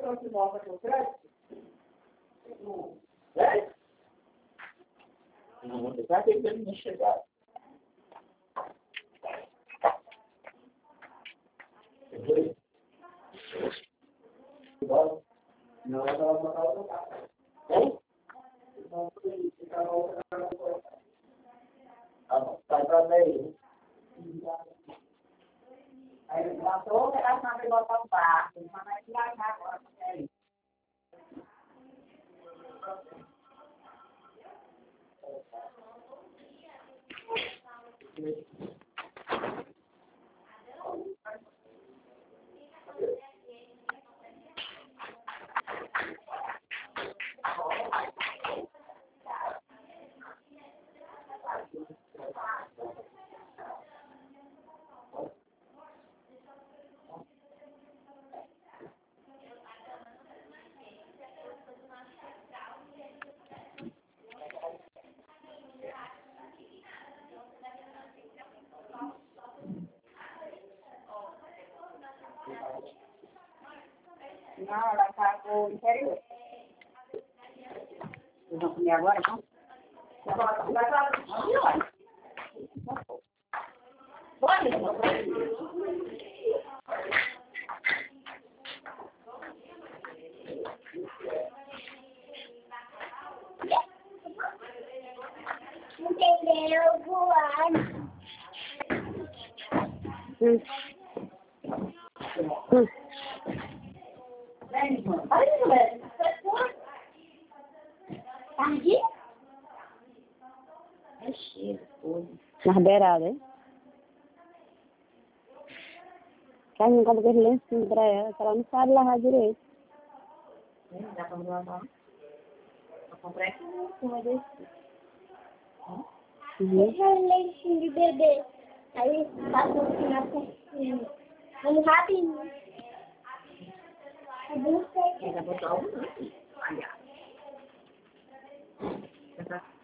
cartão que mostra com crédito? É? Não, vou deixar que ele não chegar. Não, sai pra meio. Aí ele matou, era uma vez botar o barco. Ele vai viajar agora. Não, ela está com o interior. Vocês vão comer agora, não? Entendeu? Voar. É cheio, nas beiradas, hein? Que a gente acaba com esse lencinho pra ela, que ela não sabe lavar direito. Dá pra lavar? Eu comprei aqui em cima desse. Deixa o lencinho de bebê. Aí passa assim na piscina. Vamos rapidinho. Já botou algum? Olha.